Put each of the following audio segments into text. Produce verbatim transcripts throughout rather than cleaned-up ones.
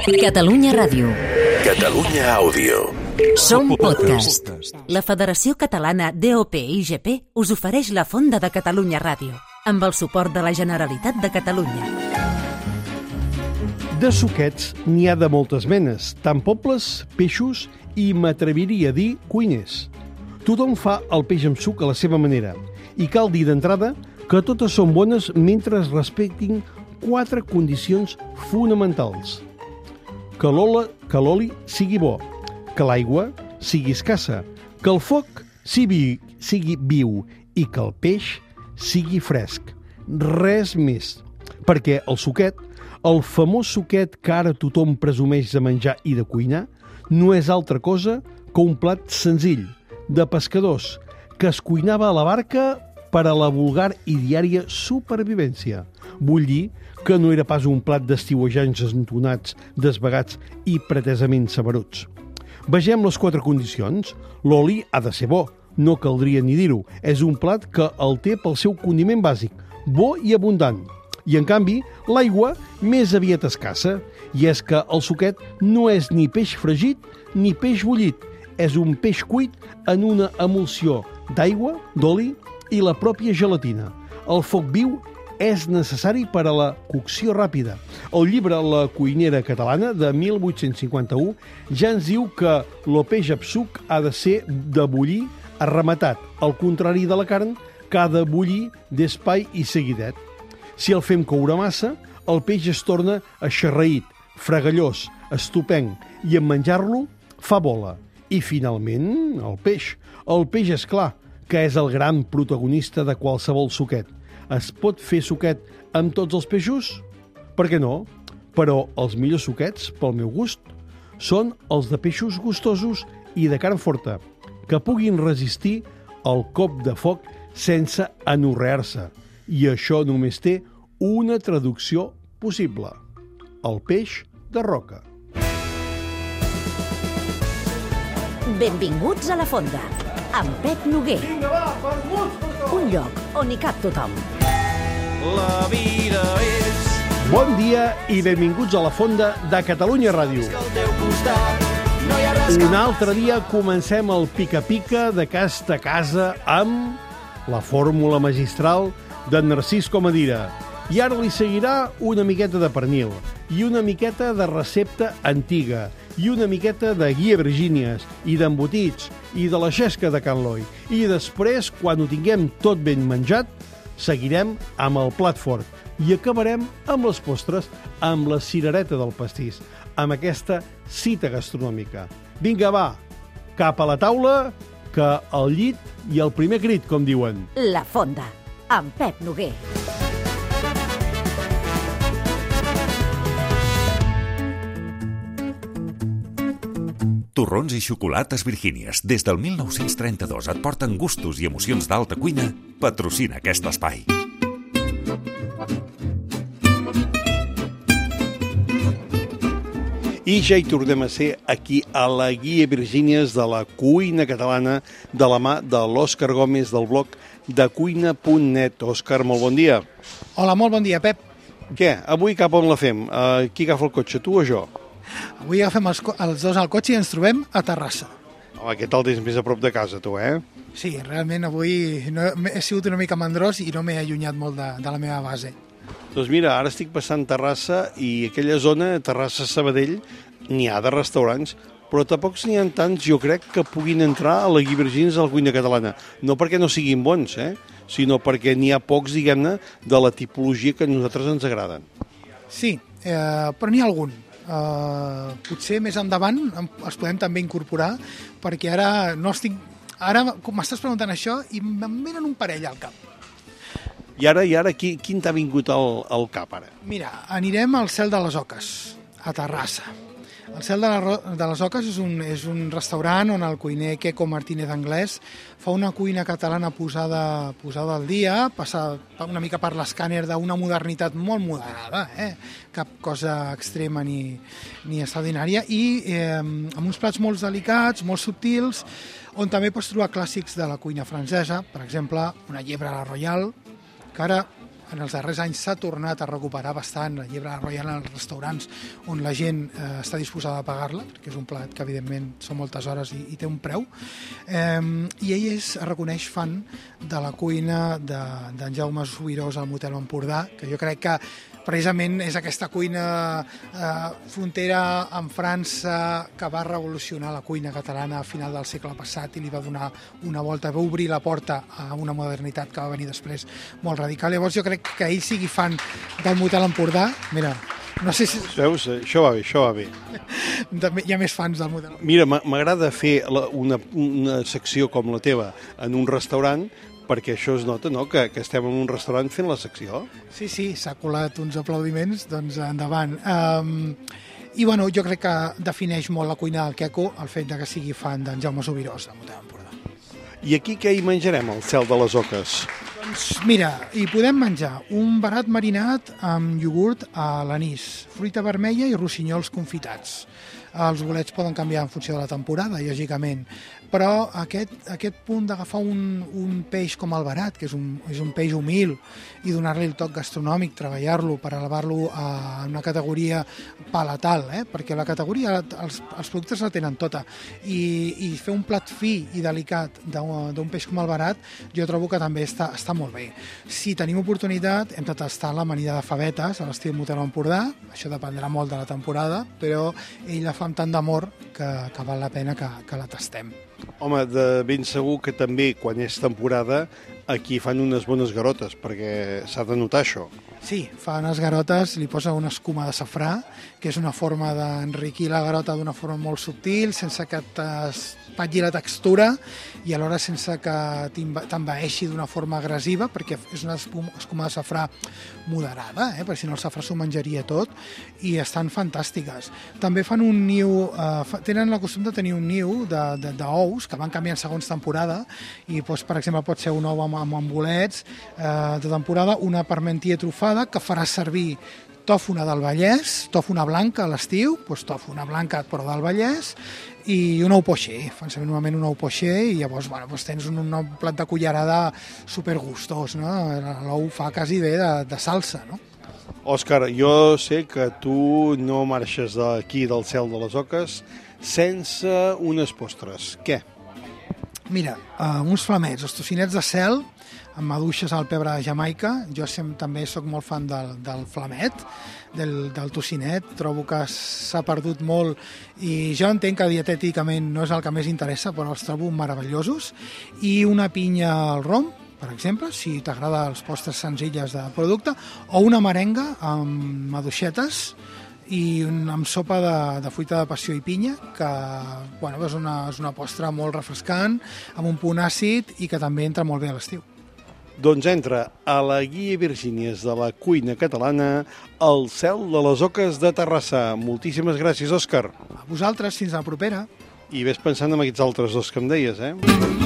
Catalunya Ràdio. Catalunya Àudio. Som podcast. La Federació Catalana D O P I G P us ofereix la Fonda de Catalunya Ràdio, amb el suport de la Generalitat de Catalunya. De suquets n'hi ha de moltes menes, tant pobles, peixos i, m'atreviria a dir, cuiners. Tothom fa el peix amb suc a la seva manera, i cal dir d'entrada que totes són bones mentre es respectin quatre condicions fonamentals. Que l'ola, que l'oli sigui bo, que l'aigua sigui escassa, que el foc sigui, sigui viu i que el peix sigui fresc. Res més. Perquè el suquet, el famós suquet que ara tothom presumeix de menjar i de cuinar, no és altra cosa que un plat senzill, de pescadors, que es cuinava a la barca per a la vulgar i diària supervivència. Vull dir que no era pas un plat d'estiuejants entonats, desvagats i pretesament saberuts. Vegem les quatre condicions. L'oli ha de ser bo, no caldria ni dir-ho. És un plat que el té pel seu condiment bàsic, bo i abundant. I, en canvi, l'aigua més aviat escassa. I és que el suquet no és ni peix fregit ni peix bullit. És un peix cuit en una emulsió d'aigua, d'oli i la pròpia gelatina. El foc viu és necessari per a la cocció ràpida. El llibre La cuinera catalana, de mil vuit-cents cinquanta-u, ja ens diu que el peix amb suc ha de ser de bullir arrematat, al contrari de la carn, que ha de bullir d'espai i seguidet. Si el fem coure massa, el peix es torna aixarraït, fregallós, estupenc, i en menjar-lo fa bola. I, finalment, el peix. El peix, és clar, que és el gran protagonista de qualsevol suquet. Es pot fer suquet amb tots els peixos? Per què no? Però els millors suquets, pel meu gust, són els de peixos gustosos i de carn forta, que puguin resistir el cop de foc sense anorrear-se. I això només té una traducció possible: el peix de roca. Benvinguts a la Fonda, amb Pep Noguer. Vinga, va, per molts, per tots! Un lloc on hi cap tothom. La vida és Bon dia i benvinguts a la Fonda de Catalunya Ràdio. que al teu costat no hi ha res Un altre dia comencem el pica-pica de casa a casa amb la fórmula magistral d'en Narcís Comadira. I ara li seguirà una miqueta de pernil, i una miqueta de recepta antiga, i una miqueta de guia Virgínies, i d'embotits, i de la xesca de Can Loi. I després, quan ho tinguem tot ben menjat, seguirem amb el plat fort i acabarem amb les postres, amb la cirereta del pastís, amb aquesta cita gastronòmica. Vinga, va, cap a la taula, que al llit i el primer crit, com diuen. La Fonda, amb Pep Noguer. Torrons i xocolates Virgínies, des del mil nou-cents trenta-dos et porten gustos i emocions d'alta cuina. Patrocina aquest espai. I ja hi tornem a ser aquí a la guia Virgínies de la cuina catalana, de la mà de l'Òscar Gómez del blog de cuina punt net. Òscar, molt bon dia. Hola, molt bon dia, Pep. Què, avui cap on la fem? Uh, qui agafa el cotxe, tu o jo? Avui agafem els, els dos al cotxe i ens trobem a Terrassa. Home, què tal tens més a prop de casa, tu, eh? Sí, realment avui no, he sigut una mica mandrós i no m'he allunyat molt de, de la meva base. Doncs mira, ara estic passant Terrassa i aquella zona, Terrassa-Sabadell, n'hi ha de restaurants, però tampoc n'hi ha tants, jo crec, que puguin entrar a la guia Virgínies de la cuina catalana. No perquè no siguin bons, eh? Sinó perquè n'hi ha pocs, diguem-ne, de la tipologia que a nosaltres ens agraden. Sí, eh, però n'hi ha algun. Uh, potser més endavant els podem també incorporar, perquè ara no estic... Ara m'estàs preguntant això i em venen un parell al cap. I ara, i ara qui, quin t'ha vingut al, al cap, ara? Mira, anirem al Cel de les Oques, a Terrassa. El Cel de, la, de les Oques és un, és un restaurant on el cuiner Queco Martínez Anglès fa una cuina catalana posada, posada al dia, passa una mica per l'escàner d'una modernitat molt moderada, eh? Cap cosa extrema ni, ni extraordinària, i eh, amb uns plats molt delicats, molt subtils, on també pots trobar clàssics de la cuina francesa, per exemple, una llebre a la Royal, que ara en els darrers anys s'ha tornat a recuperar bastant la llebre royal en els restaurants on la gent eh, està disposada a pagar-la, perquè és un plat que evidentment són moltes hores i, i té un preu. Eh, I ell es reconeix fan de la cuina d'en de, Jaume Subirós al Motel Empordà, que jo crec que precisament és aquesta cuina eh, frontera amb França que va revolucionar la cuina catalana a final del segle passat i li va donar una volta, va obrir la porta a una modernitat que va venir després molt radical. Llavors jo crec que ell sigui fan del Motel Empordà, mira, no sé si... Veus? Això va bé, això va bé. Hi ha més fans del Motel Empordà. Mira, m'agrada fer la, una, una secció com la teva en un restaurant, perquè això es nota, no?, que, que estem en un restaurant fent la secció. Sí, sí, s'ha colat uns aplaudiments, doncs endavant. Um, I, bueno, jo crec que defineix molt la cuina del Queco el fet de que sigui fan d'en Jaume Subirós, del Motel Empordà. I aquí què hi menjarem, al cel de les oques? Doncs mira, hi podem menjar un verat marinat amb iogurt a l'anís, fruita vermella i rossinyols confitats. Els bolets poden canviar en funció de la temporada, lògicament, però aquest, aquest punt d'agafar un, un peix com el verat, que és un, és un peix humil, i donar-li el toc gastronòmic, treballar-lo per elevar-lo a una categoria palatal, eh? Perquè la categoria, els, els productes la tenen tota, i, i fer un plat fi i delicat d'un peix com el verat, jo trobo que també està, està molt bé. Si tenim oportunitat, hem de tastar l'amanida de favetes a l'estil Motel Empordà, això dependrà molt de la temporada, però ell la fa amb tant d'amor que, que val la pena que, que la tastem. Home, de ben segur que també, quan és temporada, aquí fan unes bones garotes, perquè s'ha de notar això. Sí, fa unes garotes, li posa una escuma de safrà, que és una forma d'enriquir la garota d'una forma molt subtil, sense que t'espatlli la textura i alhora sense que t'envaeixi d'una forma agressiva, perquè és una escuma de safrà moderada, eh? Perquè si no el safrà s'ho menjaria tot, i estan fantàstiques. També fan un niu, eh, tenen la costum de tenir un niu d'ous que van canviant segons temporada, i doncs, per exemple pot ser un ou amb, amb bolets eh, de temporada, una parmentier trufada que farà servir tòfona del Vallès, tòfona blanca a l'estiu, doncs tòfona blanca però del Vallès, i un ou poixer, fan servir normalment un ou poixer, i llavors bueno, doncs tens un, un plat de cullerada supergustós, no? L'ou fa quasi bé de, de salsa, no? Òscar, jo sé que tu no marxes d'aquí del cel de les oques sense unes postres. Què? Mira, uh, uns flamets, els tocinets de cel, amb maduixes al pebre de Jamaica. Jo sem, també sóc molt fan del, del flamet, del, del tocinet. Trobo que s'ha perdut molt i jo entenc que dietèticament no és el que més interessa, però els trobo meravellosos. I una pinya al rom, per exemple, si t'agrada els postres senzilles de producte, o una merenga amb maduixetes i un, amb sopa de, de fruita de passió i pinya, que bueno, és, una, és una postre molt refrescant, amb un punt àcid i que també entra molt bé a l'estiu. Doncs entra a la Guia Virgínies de la cuina catalana al cel de les oques de Terrassa. Moltíssimes gràcies, Òscar. A vosaltres, fins a la propera. I ves pensant en aquests altres dos que em deies, eh?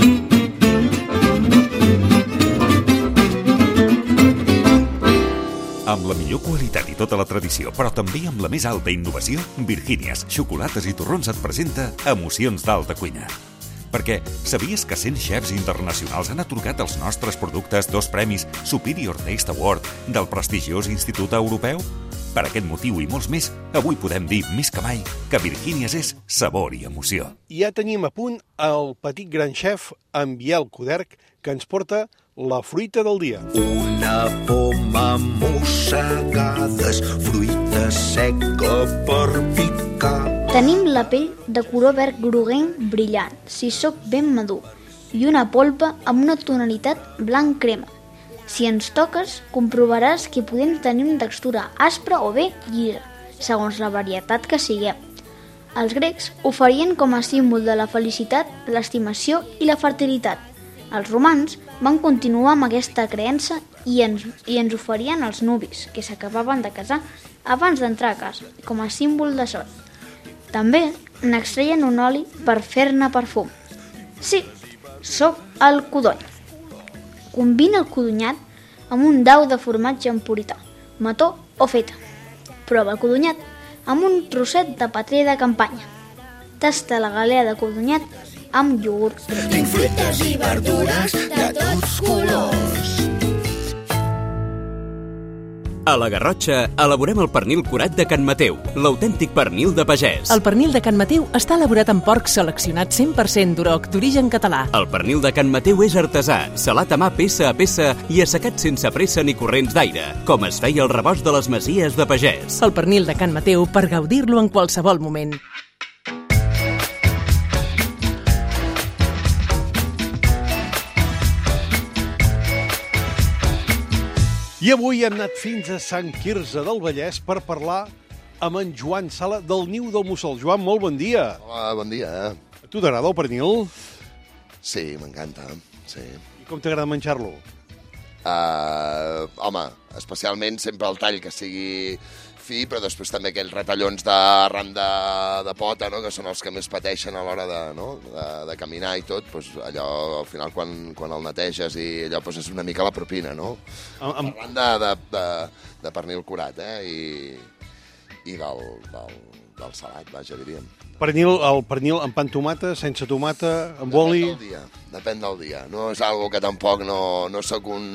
Amb la millor qualitat i tota la tradició, però també amb la més alta innovació, Virgínies, xocolates i torrons et presenta Emocions d'alta cuina. Perquè sabies que cent xefs internacionals han atorgat als nostres productes dos premis Superior Taste Award del prestigiós Institut Europeu? Per aquest motiu i molts més, avui podem dir més que mai que Virgínies és sabor i emoció. I ja tenim a punt el petit gran xef, en Biel Coderch, que ens porta la fruita del dia. Una poma mossegades, fruita seca per picar. Tenim la pell de color verd groguenc brillant, si sóc ben madur, i una polpa amb una tonalitat blanc crema. Si ens toques, comprovaràs que podem tenir una textura aspra o bé llisa, segons la varietat que siguem. Els grecs ho farien com a símbol de la felicitat, l'estimació i la fertilitat. Els romans van continuar amb aquesta creença i ens, i ens oferien els nuvis, que s'acabaven de casar abans d'entrar a casa, com a símbol de sort. També n'extreien un oli per fer-ne perfum. Sí, sóc el codony. Combina el codonyat amb un dau de formatge empurità, mató o feta. Prova el codonyat amb un trosset de petrer de campanya. Tasta la galea de codonyat amb iogurt. Tinc fruites i verdures de tots colors. A la Garrotxa elaborem el pernil curat de Can Mateu, l'autèntic pernil de pagès. El pernil de Can Mateu està elaborat amb porc seleccionat cent per cent d'Uroc d'origen català. El pernil de Can Mateu és artesà, salat a mà peça a peça i assecat sense pressa ni corrents d'aire, com es feia el rebost de les masies de pagès. El pernil de Can Mateu per gaudir-lo en qualsevol moment. I avui hem anat fins a Sant Quirze del Vallès per parlar amb en Joan Sala del Niu del Mussol. Joan, molt bon dia. Hola, bon dia. A tu t'agrada el pernil? Sí, m'encanta, sí. I com t'agrada menjar-lo? Uh, home, especialment sempre el tall que sigui fi, però després també aquells retallons d'arran de, de pota, no?, que són els que més pateixen a l'hora de, no?, de, de caminar i tot, doncs allò, al final, quan, quan el neteges i allò, doncs és una mica la propina, no? Am... Parlant de, de, de, de pernil curat, eh?, i, i del, del, del salat, vaja, diríem. Pernil, el pernil amb pa amb tomata, sense tomata, amb oli... Depèn del dia, depèn del dia. No és algo que tampoc no, no sóc un...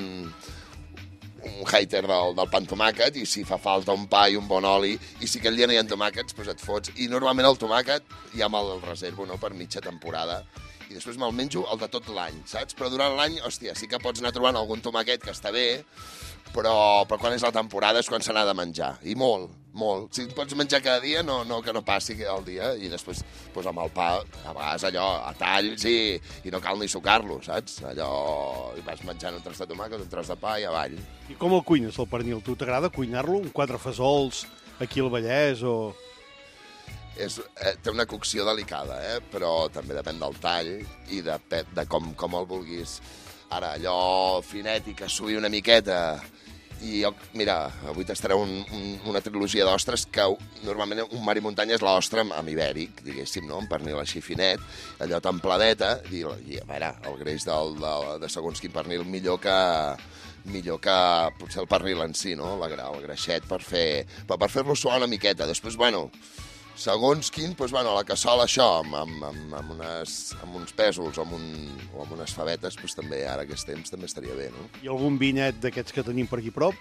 un hater del, del pa amb tomàquet, i si fa falta un pa i un bon oli, i si aquell dia no hi ha tomàquets, doncs et fots. I normalment el tomàquet ja me'l reservo, no?, per mitja temporada, i després me'l menjo el de tot l'any, saps? Però durant l'any, hòstia, sí que pots anar trobant algun tomàquet que està bé, però, però quan és la temporada és quan se n'ha de menjar, i molt, molt. Si pots menjar cada dia, no, no que no passi el dia, i després doncs amb el pa, a vegades allò, a talls, i, i no cal ni sucar-lo, saps? Allò, i vas menjant un tros de tomàquet, un tros de pa i avall. I com el cuines, el pernil? Tu t'agrada cuinar-lo? Un quatre fesols aquí al Vallès, o...? És, eh, té una cocció delicada, eh? Però també depèn del tall i de, de com, com el vulguis. Ara, allò finet i que suï una miqueta. I jo, mira, avui tastaré un, un, una trilogia d'ostres que normalment un mar i muntanya és l'ostra amb, amb ibèric, diguéssim, no? Un pernil així finet, allò templadeta, i, i a veure, el greix del, del, de segons quin pernil millor que millor que potser el pernil en si, no? La, el greixet per fer per, per fer-lo suar una miqueta. Després, bueno, segons quin, doncs, bueno, la cassola, això, amb, amb, amb, amb, unes, amb uns pèsols o amb, un, o amb unes favetes, doncs també, ara aquest temps, també estaria bé, no? I algun vinet d'aquests que tenim per aquí prop?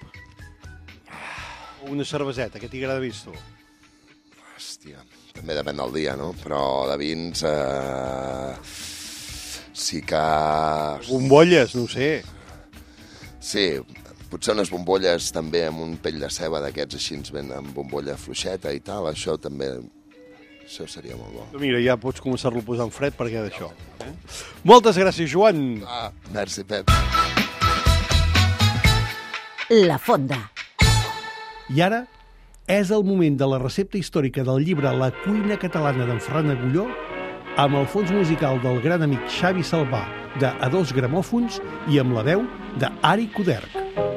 O una cerveseta, que t'hi agrada més, tu? Hòstia, també depèn del dia, no? Però de vins... Eh, sí que... Bombolles, no ho sé. Sí, potser unes bombolles també amb un pell de ceba d'aquests així, ben amb bombolla fluixeta i tal, això també, això seria molt bo. Mira, ja pots començar-lo a posar en fred perquè d'això. Eh? Moltes gràcies, Joan. Ah, merci, Pep. La Fonda. I ara és el moment de la recepta històrica del llibre La cuina catalana d'en Ferran Agulló, amb el fons musical del gran amic Xavi Salvà, de A Dos Gramòfons, i amb la veu d'Ari Coderch.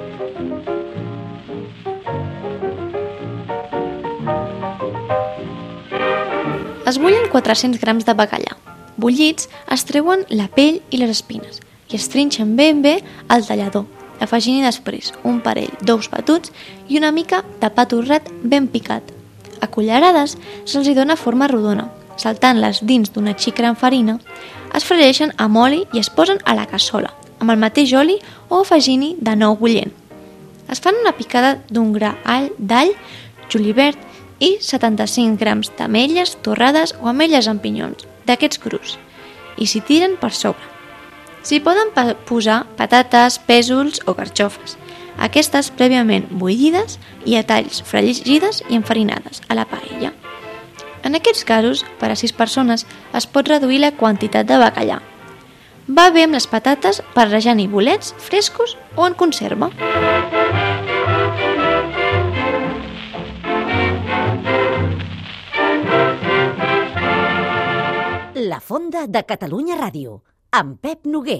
Es bullen quatre-cents grams de bacallà. Bullits, es treuen la pell i les espines i es trinxen ben bé al tallador, afegint-hi després un parell d'ous batuts i una mica de pa torrat ben picat. A cullerades se'ls hi dona forma rodona. Saltant-les dins d'una xicra amb farina, es fregeixen amb oli i es posen a la cassola, amb el mateix oli o afegint-hi de nou bullent. Es fan una picada d'un gra d'all, julivert i setanta-cinc grams d'ametlles torrades o ametlles amb pinyons, d'aquests crus, i s'hi tiren per sobre. S'hi poden pa posar patates, pèsols o carxofes, aquestes prèviament bullides i a talls fregides i enfarinades a la paella. En aquests casos, per a sis persones, es pot reduir la quantitat de bacallà. Va bé amb les patates barrejant-hi bolets frescos o en conserva. La Fonda de Catalunya Ràdio, amb Pep Noguer.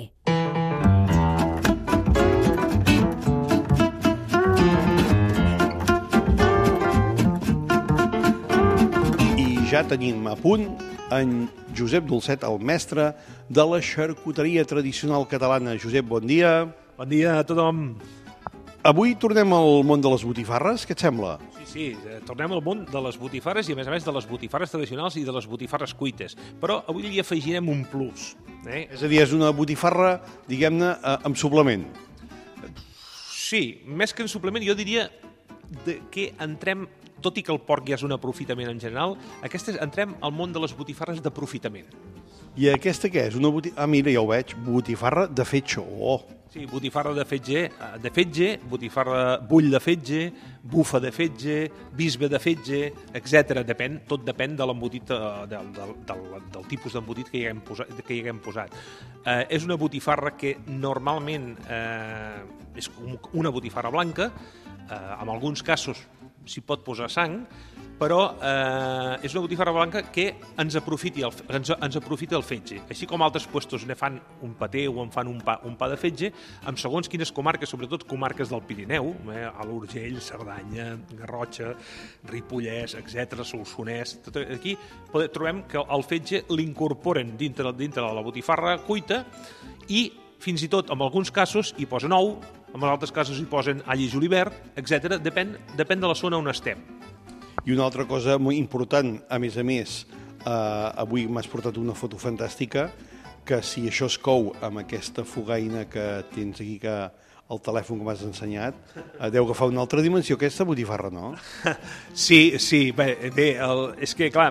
Ja tenim a punt en Josep Dolcet, el mestre de la xarcuteria tradicional catalana. Josep, bon dia. Bon dia a tothom. Avui tornem al món de les botifarres, què et sembla? Sí, sí, tornem al món de les botifarres i, a més a més, de les botifarres tradicionals i de les botifarres cuites. Però avui li afegirem un plus. Eh? És a dir, és una botifarra, diguem-ne, amb suplement. Sí, més que en suplement, jo diria de que entrem, tot i que el porc ja és un aprofitament en general, aquestes entrem al món de les botifarres d'aprofitament. I aquesta què és? Una boti... Ah, mira, ja ho veig. Botifarra de fetge. Oh! Sí, botifarra de fetge, de fetge, botifarra bull de fetge, bufa de fetge, bisbe de fetge, etcètera. Depèn, tot depèn de l'embotit, del, del, del, del tipus d'embotit que hi haguem posat. Que hi haguem posat. Eh, és una botifarra que normalment eh, és una botifarra blanca, eh, en alguns casos s'hi pot posar sang, però eh, és una botifarra blanca que ens aprofiti el, ens, ens aprofita el fetge. Així com altres puestos ne fan un paté o en fan un pa, un pa de fetge, amb segons quines comarques, sobretot comarques del Pirineu, eh, a l'Urgell, Cerdanya, Garrotxa, Ripollès, etcètera, Solsonès, tot aquí trobem que el fetge l'incorporen dintre, dintre de la botifarra cuita i fins i tot, en alguns casos, hi posen ou, en altres casos hi posen all i julivert, etcètera. Depèn, depèn de la zona on estem. I una altra cosa molt important, a més a més, eh, avui m'has portat una foto fantàstica, que si això es cou amb aquesta fogaina que tens aquí, que el telèfon que m'has ensenyat, eh, deu agafar una altra dimensió, aquesta botifarra, no? Sí, sí, bé, bé el, és que, clar,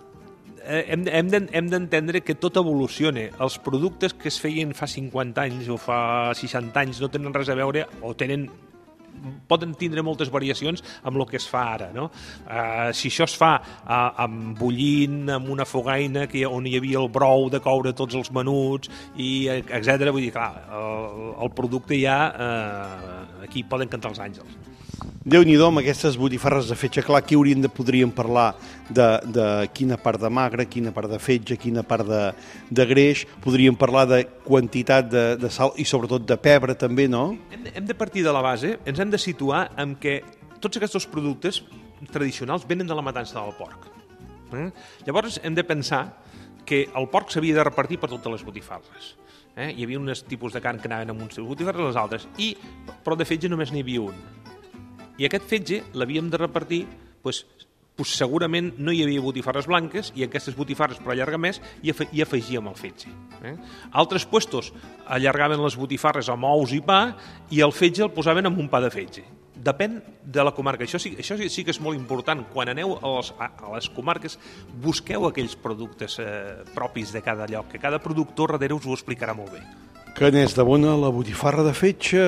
hem, hem d'entendre que tot evoluciona. Els productes que es feien fa cinquanta anys o fa seixanta anys no tenen res a veure o tenen poden tindre moltes variacions amb el que es fa ara, no? Uh, si això es fa uh, amb bullint, amb una fogaina que, on hi havia el brou de coure tots els menuts, i etcètera, vull dir, clar, el, el producte ja, uh, aquí poden cantar els àngels. Déu-n'hi-do amb aquestes botifarres de fetge. Clar, aquí hauríem de, podríem parlar de, de quina part de magre, quina part de fetge, quina part de, de greix, podríem parlar de quantitat de, de sal i sobretot de pebre també, no? Hem, hem de partir de la base, ens hem de situar en que tots aquests productes tradicionals venen de la matança del porc. Eh? Llavors hem de pensar que el porc s'havia de repartir per totes les botifarres. Eh? Hi havia uns tipus de carn que anaven amb uns botifarres i les altres, i, però de fetge només n'hi havia un. I aquest fetge l'havíem de repartir, doncs, doncs segurament no hi havia botifarres blanques i aquestes botifarres per allargar més i, afe i afegíem el fetge. Eh? Altres puestos allargaven les botifarres amb ous i pa i el fetge el posaven amb un pa de fetge. Depèn de la comarca. Això sí, això sí que és molt important. Quan aneu a les, a les comarques, busqueu aquells productes eh, propis de cada lloc, que cada productor darrere us ho explicarà molt bé. Que n'és de bona la botifarra de fetge.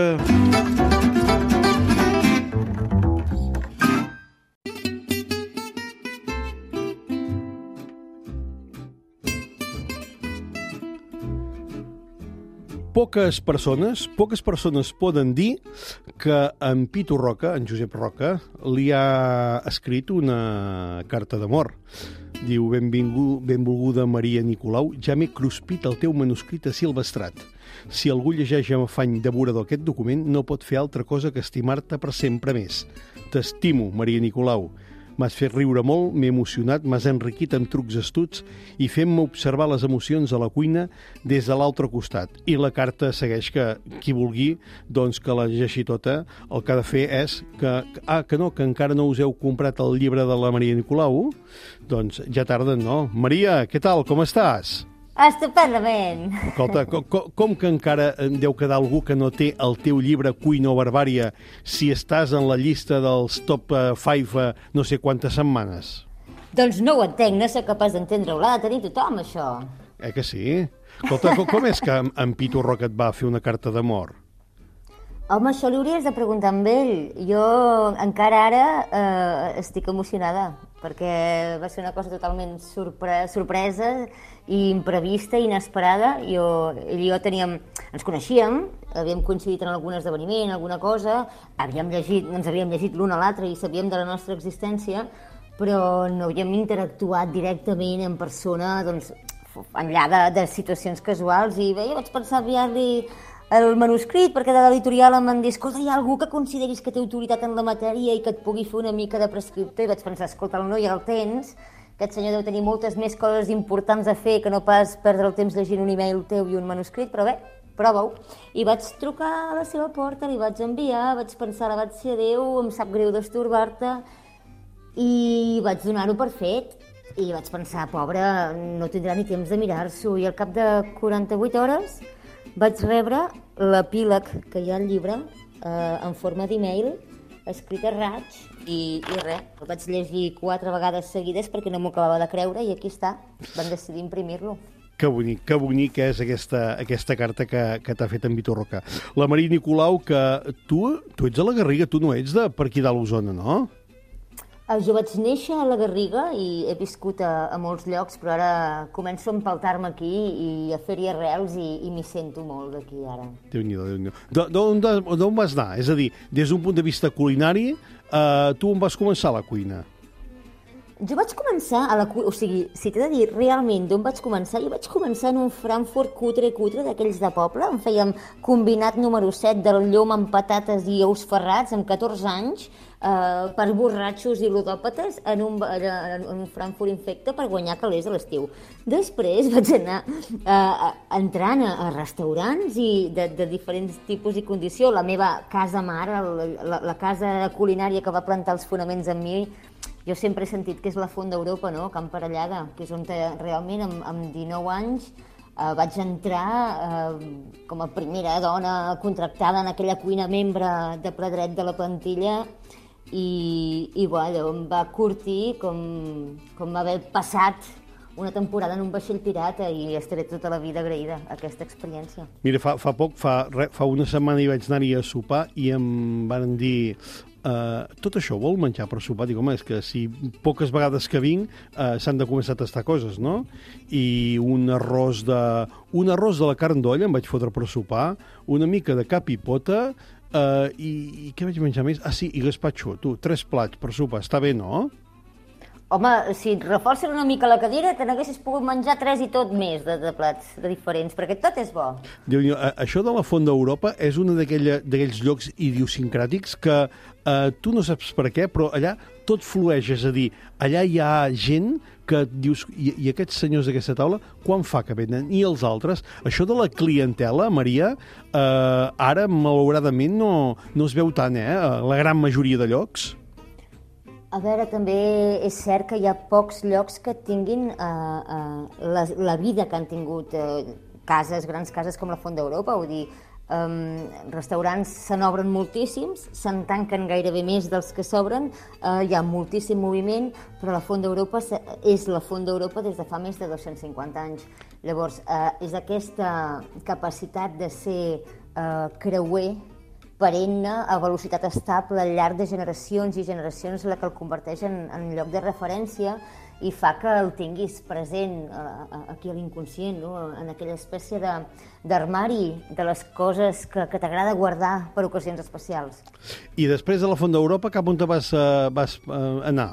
Poques persones, poques persones poden dir que en Pitu Roca, en Josep Roca, li ha escrit una carta d'amor. Diu, benvingut, benvolguda Maria Nicolau, ja m'he cruspit el teu manuscrit asilvestrat. Si algú llegeix amb afany devorador aquest document, no pot fer altra cosa que estimar-te per sempre més. T'estimo, Maria Nicolau. M'has fet riure molt, m'he emocionat, m'has enriquit amb trucs astuts i fent-me observar les emocions a la cuina des de l'altre costat. I la carta segueix que qui vulgui, doncs que la llegeixi tota. El que ha de fer és que... Ah, que no, que encara no us heu comprat el llibre de la Maria Nicolau? Doncs ja tarden, no? Maria, què tal? Com estàs? Estupendament. Escolta, com, com que encara deu quedar algú que no té el teu llibre Cuina o Barbària si estàs en la llista dels top cinc no sé quantes setmanes? Doncs no ho entenc, no sé capaç d'entendre-ho. L'ha de tenir tothom, això. Eh que sí? Escolta, com, com és que en Pitu Roca et va fer una carta d'amor? Home, això li hauries de preguntar amb ell. Jo encara ara eh, estic emocionada, perquè va ser una cosa totalment sorpre sorpresa i imprevista, inesperada. Jo, ell i jo teníem, ens coneixíem, havíem coincidit en algun esdeveniment, alguna cosa, havíem llegit, ens havíem llegit l'un a l'altre i sabíem de la nostra existència, però no havíem interactuat directament en persona, doncs, enllà de, de situacions casuals. I bé, jo vaig pensar enviar-li el manuscrit, perquè de l'editorial em van dir, escolta, hi ha algú que consideris que té autoritat en la matèria i que et pugui fer una mica de prescriptor? I vaig pensar, escolta, el noi ja el tens, aquest senyor deu tenir moltes més coses importants a fer que no pas perdre el temps llegint un e-mail teu i un manuscrit, però bé, prova-ho. I vaig trucar a la seva porta, li vaig enviar, vaig pensar, la vaig ser adéu, em sap greu d'estorbar-te, i vaig donar-ho per fet. I vaig pensar, pobre, no tindrà ni temps de mirar-s'ho, i al cap de quaranta-vuit hores vaig rebre l'epíleg que hi ha al llibre eh, en forma d'e-mail escrit a raig, i, i res, el vaig llegir quatre vegades seguides perquè no m'ho acabava de creure, i aquí està, van decidir imprimir-lo. Que bonic, que bonic és aquesta, aquesta carta que, que t'ha fet en Vitor Roca. La Maria Nicolau, que tu, tu ets a la Garriga, tu no ets de per aquí dalt Osona, no? Jo vaig néixer a la Garriga i he viscut a, a molts llocs, però ara començo a empaltar-me aquí i a fer-hi arrels i, i m'hi sento molt d'aquí ara. Déu-n'hi-do, Déu-n'hi-do. D'on vas anar? És a dir, des d'un punt de vista culinari, eh, tu on vas començar a la cuina? Jo vaig començar a la cuina, o sigui, si t'he de dir realment d'on vaig començar, jo vaig començar en un Frankfurt cutre, cutre, d'aquells de poble, en fèiem combinat número set del llom amb patates i ous ferrats, amb catorze anys, eh, per borratxos i ludòpates, en un, en un Frankfurt infecte per guanyar calés a l'estiu. Després vaig anar eh, entrant a, a restaurants i de, de diferents tipus i condició. La meva casa mare, la, la, la casa culinària que va plantar els fonaments amb mi, jo sempre he sentit que és la Font d'Europa, no?, Camp Parellada, que és on realment amb, amb dinou anys eh, vaig entrar eh, com a primera dona contractada en aquella cuina membre de ple dret de la plantilla i, i bueno, em va curtir com, com haver passat una temporada en un vaixell pirata i estaré tota la vida agraïda a aquesta experiència. Mira, fa, fa poc, fa, re, fa una setmana hi vaig anar-hi a sopar i em van dir... Uh, tot això vol menjar per sopar? Dic, home, és que si poques vegades que vinc uh, s'han de començar a tastar coses, no? I un arròs de, un arròs de la carn d'olla em vaig fotre per sopar, una mica de cap i pota, uh, i, i què vaig menjar més? Ah, sí, i gaspatxo, tu, tres plats per sopar, està bé, no? Home, si et reforces una mica la cadira, te n'haguessis pogut menjar tres i tot més de, de plats de diferents, perquè tot és bo. Déu, això de la Font d'Europa és un d'aquells llocs idiosincràtics que eh, tu no saps per què, però allà tot flueix, és a dir, allà hi ha gent que et dius, i, i aquests senyors d'aquesta taula, quan fa que venen? I els altres? Això de la clientela, Maria, eh, ara, malauradament, no, no es veu tant, eh? La gran majoria de llocs. A veure, també és cert que hi ha pocs llocs que tinguin eh, eh, la, la vida que han tingut eh, cases, grans cases com la Font d'Europa, vull dir, eh, restaurants se n'obren moltíssims, se'n tanquen gairebé més dels que s'obren, eh, hi ha moltíssim moviment, però la Font d'Europa és la Font d'Europa des de fa més de dos-cents cinquanta anys. Llavors, eh, és aquesta capacitat de ser eh, creuer, perenne, a velocitat estable, al llarg de generacions i generacions, la que el converteix en, en lloc de referència i fa que el tinguis present eh, aquí a l'inconscient, no? En aquella espècie d'armari de, de les coses que, que t'agrada guardar per ocasions especials. I després de la Font d'Europa, cap on te vas, uh, vas uh, anar?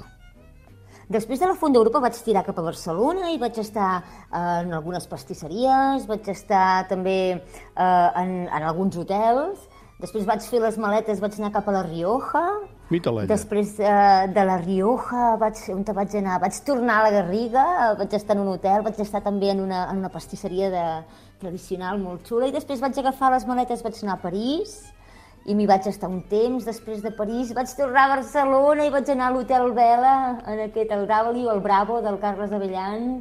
Després de la Font d'Europa vaig tirar cap a Barcelona i vaig estar eh, en algunes pastisseries, vaig estar també eh, en, en alguns hotels. Després vaig fer les maletes, vaig anar cap a la Rioja. Mitalella. Després eh, de la Rioja, vaig, on te vaig anar? Vaig tornar a la Garriga, vaig estar en un hotel, vaig estar també en una, en una pastisseria de, tradicional molt xula, i després vaig agafar les maletes, vaig anar a París, i m'hi vaig estar un temps. Després de París vaig tornar a Barcelona i vaig anar a l'Hotel Vela, en aquest, el W, el Bravo, del Carles Avellan.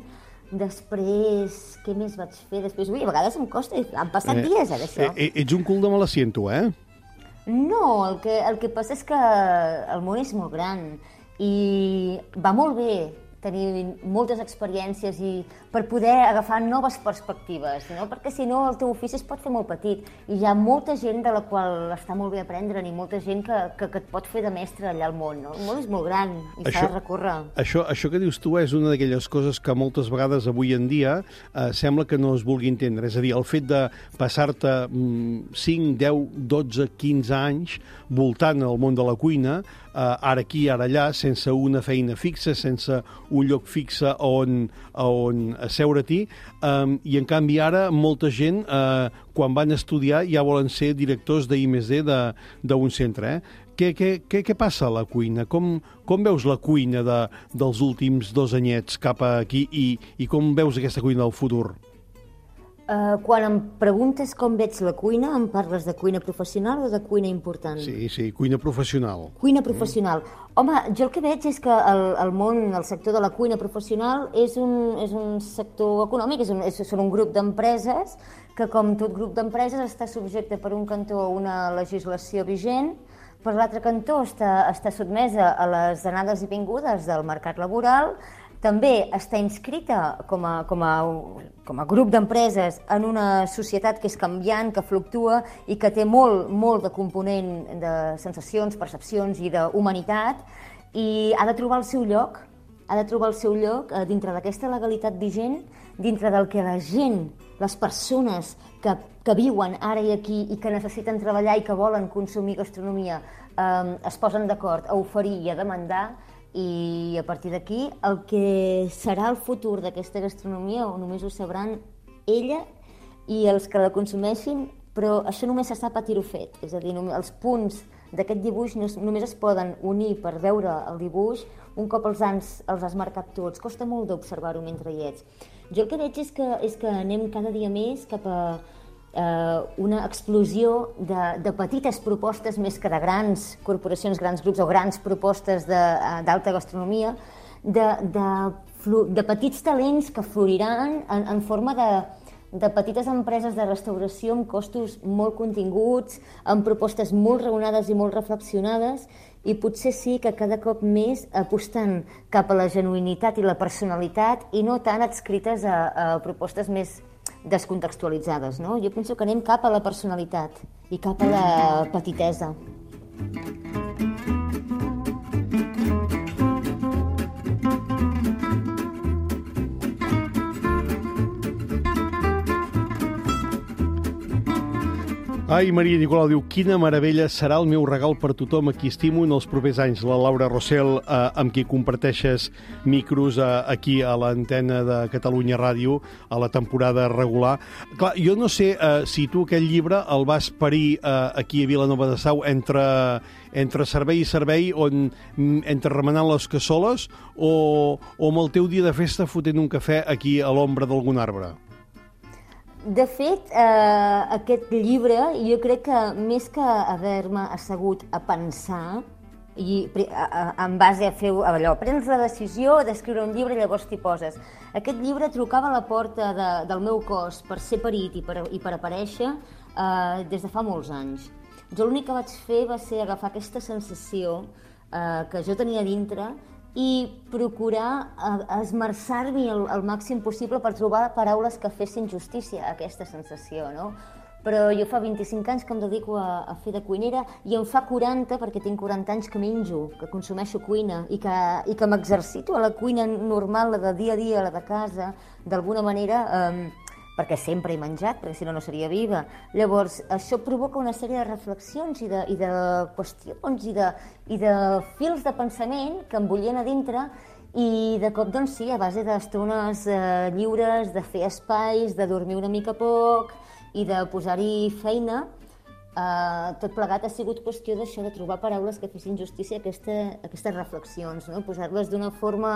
Després, què més vaig fer? Després, ui, a vegades em costa, han passat eh, dies, eh, d'això. Eh, ets un cul de mal asiento, eh? No, el que, el que passa és que el món és molt gran i va molt bé tenir moltes experiències i per poder agafar noves perspectives, no? Perquè si no el teu ofici es pot fer molt petit i hi ha molta gent de la qual està molt bé aprendre i molta gent que, que, que et pot fer de mestre allà al món, no? El món és molt gran i s'ha de recórrer. Això, això que dius tu és una d'aquelles coses que moltes vegades avui en dia eh, sembla que no es vulgui entendre, és a dir, el fet de passar-te mm, cinc, deu, dotze, quinze anys voltant al món de la cuina, eh, ara aquí, ara allà, sense una feina fixa, sense un lloc fixe on, on asseure-t'hi, um, i en canvi ara molta gent, uh, quan van estudiar, ja volen ser directors d'I més D d'un centre. Eh? Què, què, què, què passa a la cuina? Com, com veus la cuina de, dels últims dos anyets cap aquí i, i com veus aquesta cuina del futur? Uh, quan em preguntes com veig la cuina, em parles de cuina professional o de cuina important? Sí, sí, cuina professional. Cuina professional. Mm. Home, jo el que veig és que el, el món, el sector de la cuina professional és un, és un sector econòmic, és un, és, són un grup d'empreses que, com tot grup d'empreses, està subjecte per un cantó a una legislació vigent, per l'altre cantó està, està sotmesa a les anades i vingudes del mercat laboral, també està inscrita com a, com a, com a grup d'empreses en una societat que és canviant, que fluctua i que té molt, molt de component de sensacions, percepcions i d'humanitat, i ha de trobar el seu lloc, ha de trobar el seu lloc dintre d'aquesta legalitat vigent, dintre del que la gent, les persones que, que viuen ara i aquí i que necessiten treballar i que volen consumir gastronomia eh, es posen d'acord a oferir i a demandar. I a partir d'aquí el que serà el futur d'aquesta gastronomia només ho sabran ella i els que la consumeixin, però això només se sap a tiro fet, és a dir, els punts d'aquest dibuix només es poden unir per veure el dibuix un cop els has, els has marcat tots, costa molt d'observar-ho mentre hi ets. Jo el que veig és que, és que anem cada dia més cap a eh, una explosió de, de petites propostes més que de grans corporacions, grans grups o grans propostes d'alta gastronomia, de, de, de petits talents que floriran en, en forma de, de petites empreses de restauració amb costos molt continguts, amb propostes molt raonades i molt reflexionades, i potser sí que cada cop més apostant cap a la genuïnitat i la personalitat i no tant adscrites a, a propostes més descontextualitzades, no? Jo penso que anem cap a la personalitat i cap a la petitesa. Ai, Maria Nicolau diu, quina meravella serà el meu regal per tothom a qui estimo en els propers anys. La Laura Rossell, eh, amb qui comparteixes micros eh, aquí a l'antena de Catalunya Ràdio a la temporada regular. Clar, jo no sé eh, si tu aquest llibre el vas parir eh, aquí a Vilanova de Sau entre, entre servei i servei, on, entre remenant les cassoles, o, o amb el teu dia de festa fotent un cafè aquí a l'ombra d'algun arbre. De fet, eh, aquest llibre, jo crec que més que haver-me assegut a pensar i a, a, en base a fer allò, prens la decisió d'escriure un llibre i llavors t'hi poses. Aquest llibre trucava a la porta de, del meu cos per ser parit i per, i per aparèixer eh, des de fa molts anys. Jo l'únic que vaig fer va ser agafar aquesta sensació eh, que jo tenia dintre i procurar esmerçar-m'hi el, el màxim possible per trobar paraules que fessin justícia a aquesta sensació, no? Però jo fa vint-i-cinc anys que em dedico a, a fer de cuinera i em fa quaranta, perquè tinc quaranta anys que menjo, que consumeixo cuina i que, i que m'exercito a la cuina normal, la de dia a dia, la de casa, d'alguna manera, eh, perquè sempre he menjat, perquè si no no seria viva. Llavors, això provoca una sèrie de reflexions i de, i de qüestions i de, i de fils de pensament que em bullien a dintre i de cop, doncs sí, a base d'estones eh, lliures, de fer espais, de dormir una mica poc i de posar-hi feina, eh, tot plegat ha sigut qüestió d'això, de trobar paraules que fessin justícia a, aquesta, a aquestes reflexions, no? Posar-les d'una forma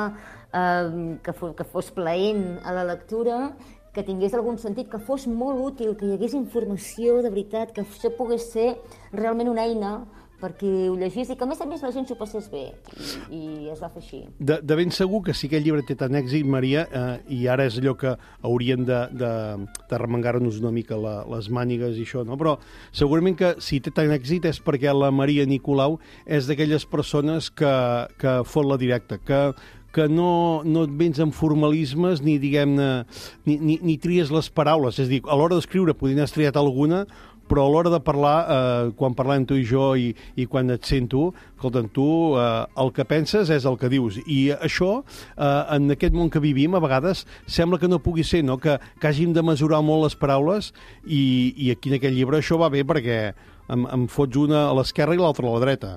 eh, que, fos, que fos plaent a la lectura, que tingués algun sentit, que fos molt útil, que hi hagués informació de veritat, que això pogués ser realment una eina perquè ho llegís i que a més a més la gent s'ho passés bé i, i es va fer així. De, de ben segur que si aquest llibre té tant èxit, Maria, eh, i ara és allò que hauríem de, de, de remengar-nos una mica la, les mànigues i això, no? Però segurament que si té tant èxit és perquè la Maria Nicolau és d'aquelles persones que, que fot la directa, que que no, no et vens amb formalismes ni, diguem-ne, ni, ni, ni tries les paraules. És a dir, a l'hora d'escriure podria haver triat alguna, però a l'hora de parlar, eh, quan parlem tu i jo i, i quan et sento, escolta, tu eh, el que penses és el que dius. I això, eh, en aquest món que vivim, a vegades sembla que no pugui ser, no? Que, que hàgim de mesurar molt les paraules i, i aquí en aquest llibre això va bé perquè em, em fots una a l'esquerra i l'altra a la dreta.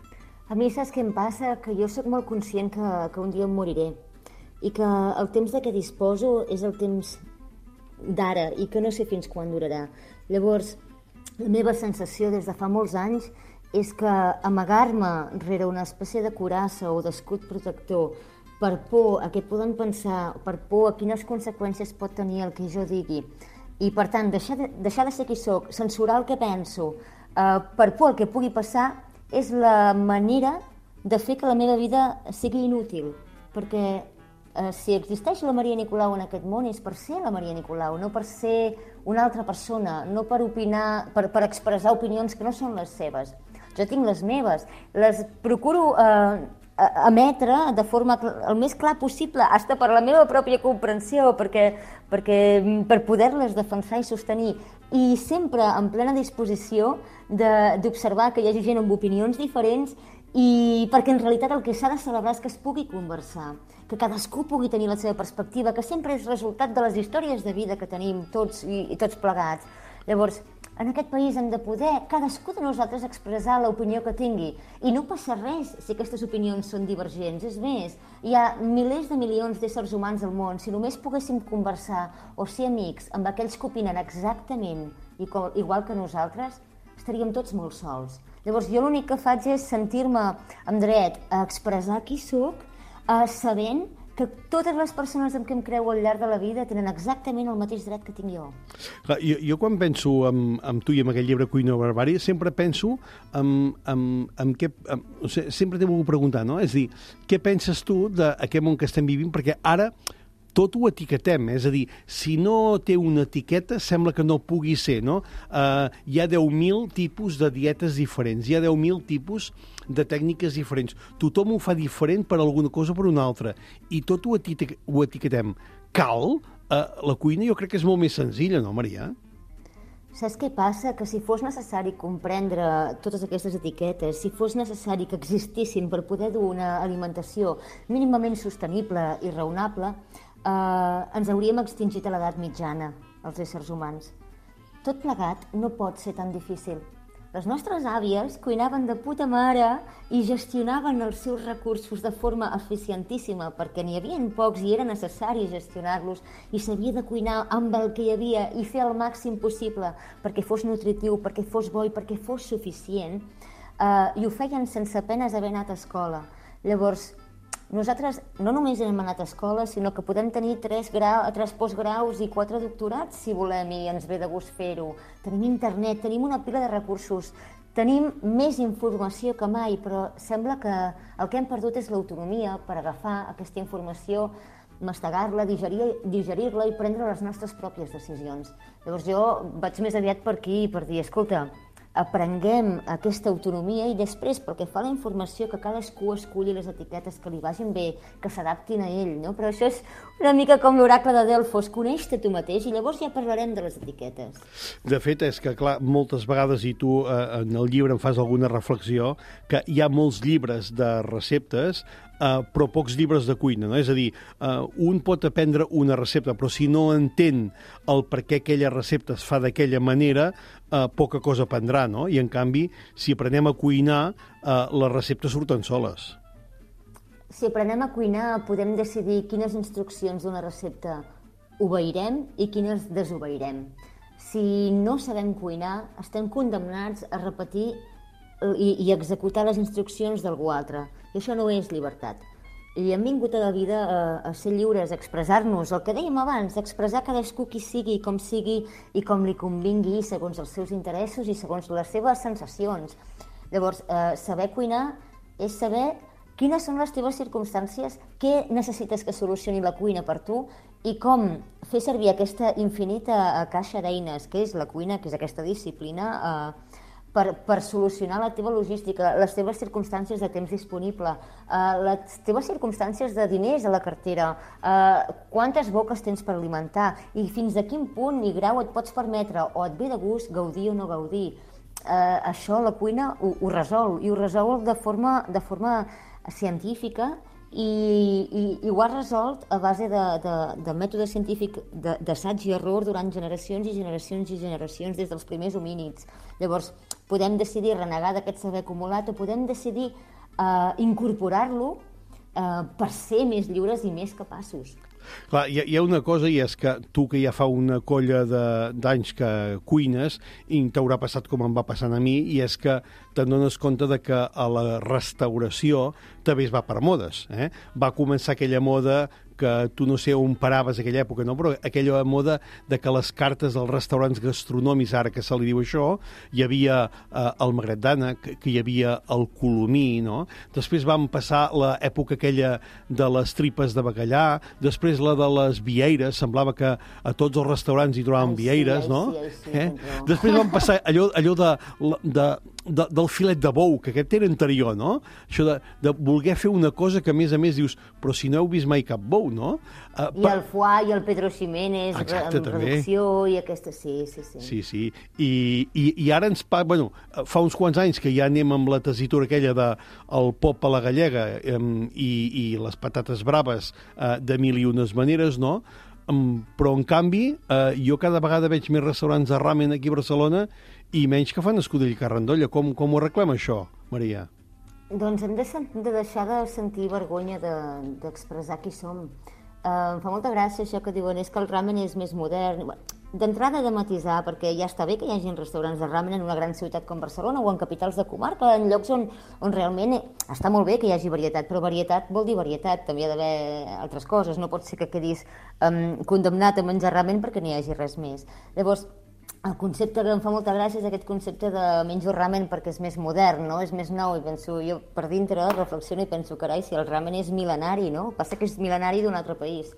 A mi saps què em passa? Que jo sóc molt conscient que, que un dia em moriré i que el temps de què disposo és el temps d'ara i que no sé fins quan durarà. Llavors, la meva sensació des de fa molts anys és que amagar-me rere una espècie de coraça o d'escut protector per por a què poden pensar, per por a quines conseqüències pot tenir el que jo digui i, per tant, deixar de, deixar de ser qui soc, censurar el que penso, eh, per por al que pugui passar, és la manera de fer que la meva vida sigui inútil, perquè eh, si existeix la Maria Nicolau en aquest món és per ser la Maria Nicolau, no per ser una altra persona, no per opinar, per, per expressar opinions que no són les seves. Jo tinc les meves. Les procuro eh, emetre de forma el més clar possible, hasta per la meva pròpia comprensió, perquè, perquè per poder-les defensar i sostenir. I sempre en plena disposició d'observar que hi hagi gent amb opinions diferents i perquè en realitat el que s'ha de celebrar és que es pugui conversar, que cadascú pugui tenir la seva perspectiva, que sempre és resultat de les històries de vida que tenim tots i, i tots plegats. Llavors, en aquest país hem de poder cadascú de nosaltres expressar l'opinió que tingui i no passa res si aquestes opinions són divergents. És més, hi ha milers de milions d'éssers humans al món. Si només poguéssim conversar o ser amics amb aquells que opinen exactament igual que nosaltres, estaríem tots molt sols. Llavors, jo l'únic que faig és sentir-me amb dret a expressar qui sóc, eh, sabent que totes les persones amb què em creu al llarg de la vida tenen exactament el mateix dret que tinc jo. Clar, jo, jo quan penso amb, amb tu i amb aquell llibre Cuina o Barbària, sempre penso amb, amb, amb què... Amb, o sigui, sempre t'he volgut preguntar, no? És a dir, què penses tu d'aquest món que estem vivint? Perquè ara tot ho etiquetem, és a dir, si no té una etiqueta sembla que no pugui ser, no? Uh, hi ha deu mil tipus de dietes diferents, hi ha deu mil tipus de tècniques diferents. Tothom ho fa diferent per alguna cosa o per una altra, i tot ho, etic ho etiquetem. Cal? Uh, la cuina jo crec que és molt més senzilla, no, Maria? Saps què passa? Que si fos necessari comprendre totes aquestes etiquetes, si fos necessari que existissin per poder dur una alimentació mínimament sostenible i raonable, eh, ens hauríem extingit a l'edat mitjana, els éssers humans. Tot plegat no pot ser tan difícil. Les nostres àvies cuinaven de puta mare i gestionaven els seus recursos de forma eficientíssima perquè n'hi havia pocs i era necessari gestionar-los i s'havia de cuinar amb el que hi havia i fer el màxim possible perquè fos nutritiu, perquè fos bo i perquè fos suficient, eh, i ho feien sense apenes haver anat a escola. Llavors, nosaltres no només hem anat a escola, sinó que podem tenir tres, grau, tres postgraus i quatre doctorats, si volem, i ens ve de gust fer-ho. Tenim internet, tenim una pila de recursos, tenim més informació que mai, però sembla que el que hem perdut és l'autonomia per agafar aquesta informació, mastegar-la, digerir-la digerir i prendre les nostres pròpies decisions. Llavors jo vaig més aviat per aquí, per dir, escolta, aprenguem aquesta autonomia i després, pel que fa a la informació, que cadascú esculli les etiquetes que li vagin bé, que s'adaptin a ell, no? Però això és una mica com l'oracle de Delfos, coneix-te tu mateix i llavors ja parlarem de les etiquetes. De fet, és que, clar, moltes vegades, i tu eh, en el llibre em fas alguna reflexió, que hi ha molts llibres de receptes, Uh, però pocs llibres de cuina, no? És a dir, uh, un pot aprendre una recepta, però si no entén el per què aquella recepta es fa d'aquella manera, uh, poca cosa aprendrà, no? I en canvi, si aprenem a cuinar, uh, les receptes surten soles. Si aprenem a cuinar, podem decidir quines instruccions d'una recepta obeirem i quines desobeirem. Si no sabem cuinar, estem condemnats a repetir i, i executar les instruccions d'algú altre. I això no és llibertat. I hem vingut a la vida a, a ser lliures, a expressar-nos, el que dèiem abans, expressar cadascú qui sigui, com sigui i com li convingui segons els seus interessos i segons les seves sensacions. Llavors, eh, saber cuinar és saber quines són les teves circumstàncies, què necessites que solucioni la cuina per tu i com fer servir aquesta infinita caixa d'eines que és la cuina, que és aquesta disciplina, eh, Per, per solucionar la teva logística, les teves circumstàncies de temps disponible, eh, les teves circumstàncies de diners a la cartera, eh, quantes boques tens per alimentar i fins a quin punt i grau et pots permetre o et ve de gust gaudir o no gaudir. Eh, això la cuina ho, ho resol, i ho resol de forma, de forma científica i, i, i ho ha resolt a base de, de, de mètode científic d'assaig i error durant generacions i generacions i generacions des dels primers homínids. Llavors, podem decidir renegar d'aquest saber acumulat o podem decidir eh, incorporar-lo eh, per ser més lliures i més capaços. Clar, hi ha, hi ha una cosa, i és que tu que ja fa una colla d'anys que cuines, i t'haurà passat com em va passant a mi, i és que te'n dones compte de que a la restauració també es va per modes. Eh? Va començar aquella moda que tu no sé on paraves aquella època, no? Però aquella moda de que les cartes dels restaurants gastronòmics, ara que se li diu això, hi havia eh, el magret d'ànec, que, que hi havia el colomí, no? Després vam passar l'època aquella de les tripes de bacallà, després la de les vieires, semblava que a tots els restaurants hi trobaven vieires, no? Sí, sí, eh? Després vam passar allò, allò de, de de, del filet de bou, que aquest era anterior, no? Això de, de voler fer una cosa que, a més a més, dius, però si no heu vist mai cap bou, no? Uh, I el foie i el Pedro Ximénez, exacte, amb també. reducció i aquesta... Sí, sí, sí. Sí, sí. I, i, i ara ens... Pa... Bueno, fa uns quants anys que ja anem amb la tessitura aquella de el pop a la gallega um, i, i les patates braves uh, de mil i unes maneres, no? Um, però, en canvi, uh, jo cada vegada veig més restaurants de ramen aquí a Barcelona i menys que fan escudell i carrandolla. Com, com ho arreglem, això, Maria? Doncs hem de, de deixar de sentir vergonya d'expressar de, qui som. Uh, em fa molta gràcia això que diuen, és que el ramen és més modern. D'entrada de matisar, perquè ja està bé que hi hagi restaurants de ramen en una gran ciutat com Barcelona o en capitals de comarca, en llocs on, on realment està molt bé que hi hagi varietat, però varietat vol dir varietat, també hi ha d'haver altres coses, no pot ser que quedis um, condemnat a menjar ramen perquè n'hi hagi res més. Llavors, el concepte que em fa molta gràcia és aquest concepte de menjo ramen perquè és més modern, no? És més nou, i penso, jo per dintre reflexiono i penso, carai, si el ramen és mil·lenari, no? Passa que és mil·lenari d'un altre país.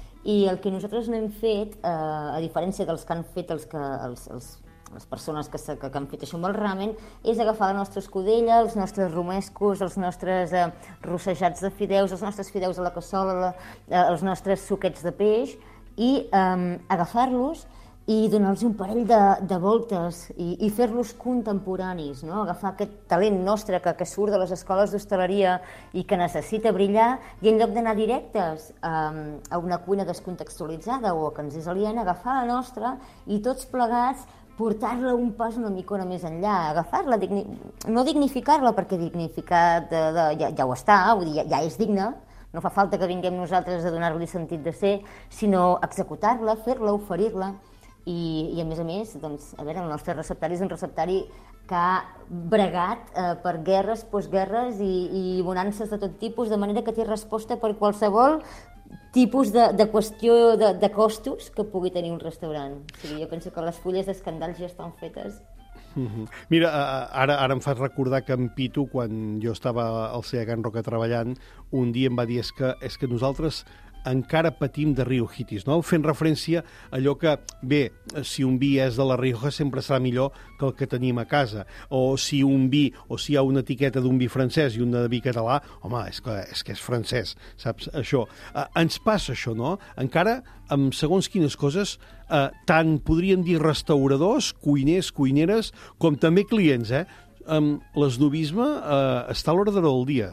I el que nosaltres no hem fet, eh, a diferència dels que han fet els que, els, els, les persones que, que, que han fet això amb el ramen, és agafar la nostra escudella, els nostres romescos, els nostres eh, rossejats de fideus, els nostres fideus a la cassola, la, eh, els nostres suquets de peix, i eh, agafar-los i donar-los un parell de, de voltes i, i fer-los contemporanis, no? Agafar aquest talent nostre que, que surt de les escoles d'hostaleria i que necessita brillar, i en lloc d'anar directes a, a una cuina descontextualitzada o que ens és aliena, agafar la nostra i tots plegats portar-la un pas una micona més enllà, agafar-la, digni... no dignificar-la, perquè dignificat de, de, ja, ja ho està, vull dir, ja, ja és digna, no fa falta que vinguem nosaltres a donar-li sentit de ser, sinó executar-la, fer-la, oferir-la. I, i a més a més, doncs, a veure, el nostre receptari és un receptari que ha bregat eh, per guerres, postguerres i, i bonances de tot tipus, de manera que té resposta per qualsevol tipus de, de qüestió de, de costos que pugui tenir un restaurant. O sigui, jo penso que les fulles d'escandall ja estan fetes. Uh-huh. Mira, ara, ara em fas recordar que en Pitu, quan jo estava al C E A Can Roca treballant, un dia em va dir és que, és que nosaltres encara patim de riojitis, no? Fent referència a allò que, bé, si un vi és de la Rioja sempre serà millor que el que tenim a casa, o si un vi, o si hi ha una etiqueta d'un vi francès i una de vi català, home, és que és, que és francès, saps? Això. Eh, ens passa això, no? Encara, amb segons quines coses, eh, tant podríem dir restauradors, cuiners, cuineres, com també clients, eh? Eh, l'esnovisme eh, està a l'ordre del dia.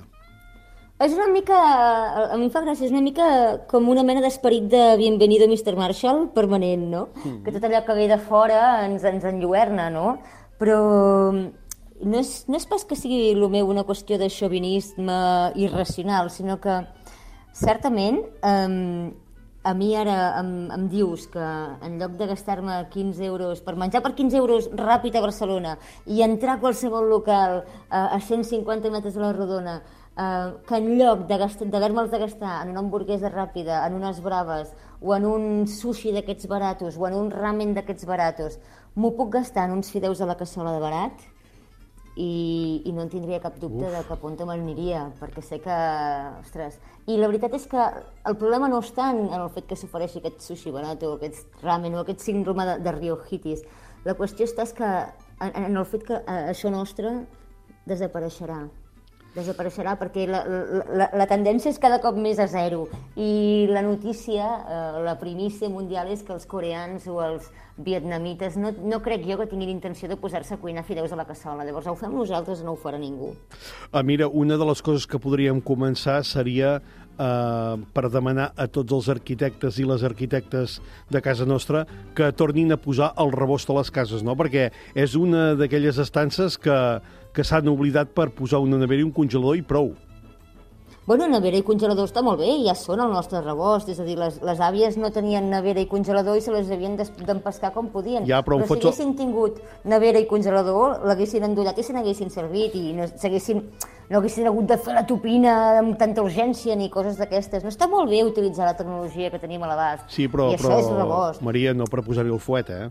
És una mica, a mi em fa gràcia, és una mica com una mena d'esperit de Bienvenido mister Marshall permanent, no? Mm-hmm. Que tot allò que ve de fora ens, ens enlluerna, no? Però no és, no és pas que sigui el meu una qüestió de xovinisme irracional, sinó que certament um, a mi ara em, em dius que en lloc de gastar-me quinze euros per menjar per quinze euros ràpid a Barcelona i entrar a qualsevol local uh, a cent cinquanta metres a la rodona, Uh, que en lloc d'haver-me'ls de gastar en una hamburguesa ràpida, en unes braves o en un sushi d'aquests baratos o en un ramen d'aquests baratos, m'ho puc gastar en uns fideus a la cassola de barat i, i no en tindria cap dubte Uf. de cap on me'n aniria, perquè sé que, ostres, i la veritat és que el problema no està en el fet que s'ofereixi aquest sushi barat o aquest ramen o aquest síndrome de, de riojitis. La qüestió està és que en, en el fet que eh, això nostre desapareixerà. desapareixerà perquè la, la, la tendència és cada cop més a zero i la notícia, eh, la primícia mundial és que els coreans o els vietnamites no, no crec jo que tinguin intenció de posar-se a cuinar fideus a la cassola, llavors ho fem nosaltres, no ho farà ningú. Ah, mira, una de les coses que podríem començar seria eh, per demanar a tots els arquitectes i les arquitectes de casa nostra que tornin a posar el rebost a les cases, no? Perquè és una d'aquelles estances que que s'han oblidat per posar una nevera i un congelador i prou. Bueno, nevera i congelador està molt bé, ja són el nostre rebost, és a dir, les, les àvies no tenien nevera i congelador i se les havien d'empescar com podien. Ja, però però si fots... haguessin tingut nevera i congelador, l'haguessin endollat i se n'haguessin servit i no, no haguessin hagut de fer la tupina amb tanta urgència ni coses d'aquestes. No està molt bé utilitzar la tecnologia que tenim a l'abast. Sí, però, I això però és rebost. Maria, no per posar-hi el fuet, eh?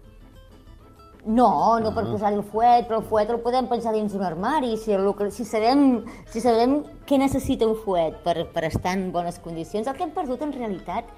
No, no per posar-hi el fuet, però el fuet el podem pensar dins d'un armari. Si, el, si, sabem, si sabem què necessita un fuet per, per estar en bones condicions, el que hem perdut en realitat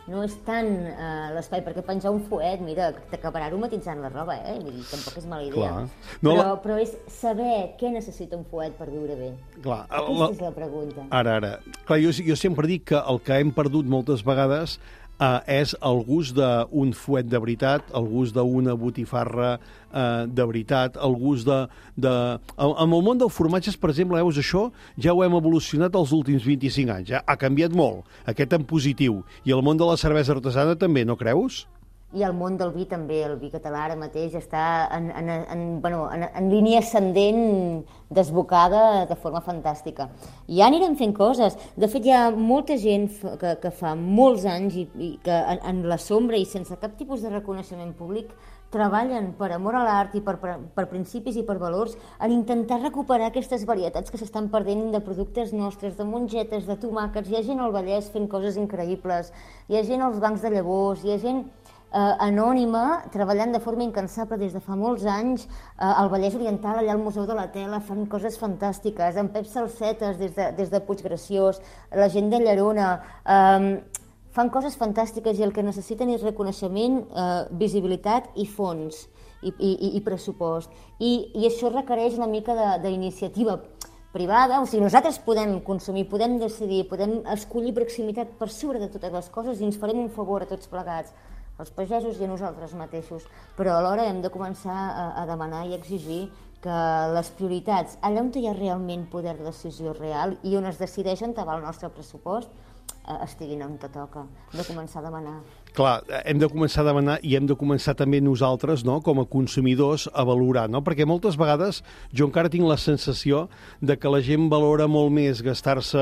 no és tant uh, l'espai, perquè penjar un fuet, mira, t'acabarà aromatitzant la roba, eh? Vull dir, tampoc és mala idea. No, però, la... però és saber què necessita un fuet per viure bé. Clar, Aquesta la... és la pregunta. Ara, ara. Clar, jo, jo sempre dic que el que hem perdut moltes vegades Uh, és el gust d'un fuet de veritat, el gust d'una botifarra uh, de veritat, el gust de... de... En el món dels formatges, per exemple, veus, això ja ho hem evolucionat els últims vint-i-cinc anys, ja ha canviat molt, aquest en positiu. I el món de la cervesa artesana també, no creus? I el món del vi també, el vi català ara mateix està en, en, en, bueno, en, en línia ascendent desbocada de forma fantàstica. I ja anirem fent coses. De fet, hi ha molta gent que, que fa molts anys i, i que en, en la sombra i sense cap tipus de reconeixement públic treballen per amor a l'art i per, per, per principis i per valors en intentar recuperar aquestes varietats que s'estan perdent de productes nostres, de mongetes, de tomàquets. Hi ha gent al Vallès fent coses increïbles, hi ha gent als bancs de llavors, hi ha gent Eh, anònima, treballant de forma incansable des de fa molts anys, eh, al Vallès Oriental, allà al Museu de la Tela, fan coses fantàstiques, en Pep Salsetes des de, des de Puiggraciós, la gent de Llerona, eh, fan coses fantàstiques i el que necessiten és reconeixement, eh, visibilitat i fons, i, i, i pressupost. I, i això requereix una mica d'iniciativa privada, o sigui, nosaltres podem consumir, podem decidir, podem escollir proximitat per sobre de totes les coses i ens farem un favor a tots plegats, als pagesos i a nosaltres mateixos, però alhora hem de començar a, a demanar i exigir que les prioritats, allà on hi ha realment poder de decisió real i on es decideix on va el nostre pressupost, eh, estiguin on te toca. Hem de començar a demanar. Clar, hem de començar a demanar i hem de començar també nosaltres, no?, com a consumidors, a valorar, no? Perquè moltes vegades jo encara tinc la sensació de que la gent valora molt més gastar-se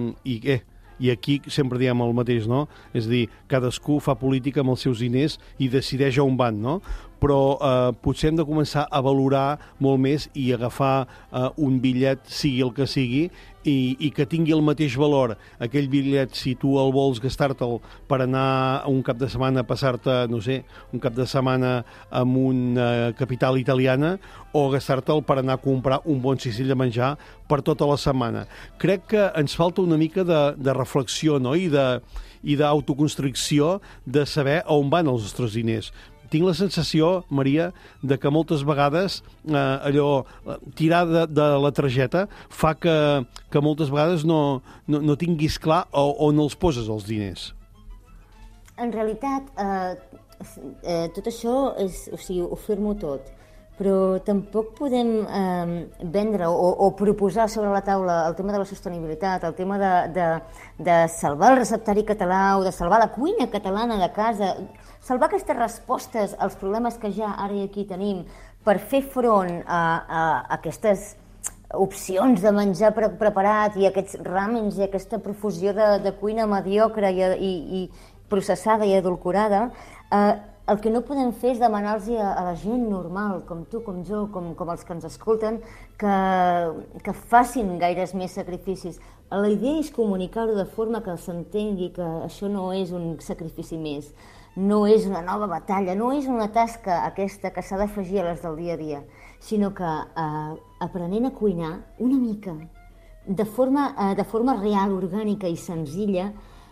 i què? I aquí sempre diem el mateix, no? És a dir, cadascú fa política amb els seus diners i decideix on van, no? Però eh, potser hem de començar a valorar molt més i agafar eh, un bitllet, sigui el que sigui, i, i que tingui el mateix valor. Aquell bitllet, si tu el vols gastar-te'l per anar un cap de setmana a passar-te, no sé, un cap de setmana en una capital italiana, o gastar-te'l per anar a comprar un bon cistell de menjar per tota la setmana. Crec que ens falta una mica de, de reflexió, no?, i de, i d'autoconstricció de saber on van els nostres diners. Tinc la sensació, Maria, de que moltes vegades eh, allò, tirar de, de la targeta fa que, que moltes vegades no, no, no tinguis clar on els poses els diners. En realitat, eh, eh, tot això és, o sigui, ho firmo tot, però tampoc podem eh, vendre o, o proposar sobre la taula el tema de la sostenibilitat, el tema de, de, de salvar el receptari català o de salvar la cuina catalana de casa, salvar aquestes respostes als problemes que ja ara i aquí tenim per fer front a, a, a aquestes opcions de menjar pre preparat i aquests ràmens i aquesta profusió de, de cuina mediocre i, i, i processada i adulcorada, eh, el que no podem fer és demanar-los a, a la gent normal, com tu, com jo, com, com els que ens escolten, que, que facin gaires més sacrificis. La idea és comunicar-ho de forma que s'entengui que això no és un sacrifici més, no és una nova batalla, no és una tasca aquesta que s'ha d'afegir a les del dia a dia, sinó que eh, aprenent a cuinar una mica, de forma, eh, de forma real, orgànica i senzilla,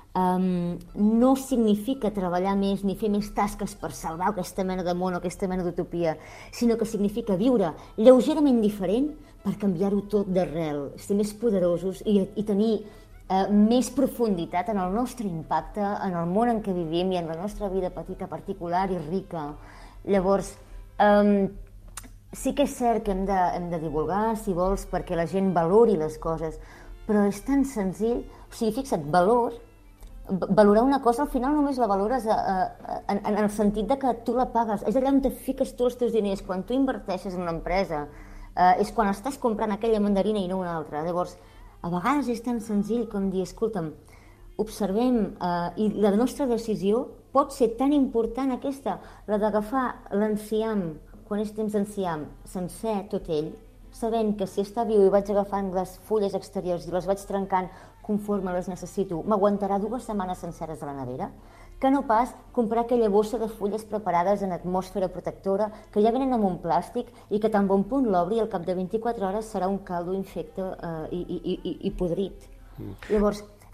Um, no significa treballar més ni fer més tasques per salvar aquesta mena de món o aquesta mena d'utopia, sinó que significa viure lleugerament diferent per canviar-ho tot d'arrel, ser més poderosos i, i tenir uh, més profunditat en el nostre impacte, en el món en què vivim i en la nostra vida petita, particular i rica. Llavors, um, sí que és cert que hem de, hem de divulgar, si vols, perquè la gent valori les coses, però és tan senzill, o sigui, fixa't, valor, valorar una cosa, al final només la valores a, a, en, en el sentit de que tu la pagues, és allà on te fiques tu els teus diners, quan tu inverteixes en una empresa, eh, és quan estàs comprant aquella mandarina i no una altra. Llavors, a vegades és tan senzill com dir, escolta'm, observem, eh, i la nostra decisió pot ser tan important aquesta, la d'agafar l'enciam, quan és temps d'enciam, sencer tot ell, sabent que si està viu i vaig agafant les fulles exteriors i les vaig trencant conforme les necessito, m'aguantarà dues setmanes senceres a la nevera, que no pas comprar aquella bossa de fulles preparades en atmosfera protectora que ja venen amb un plàstic i que tan bon punt l'obri al cap de vint-i-quatre hores serà un caldo infecte eh, i, i, i, i podrit. Mm. Llavors,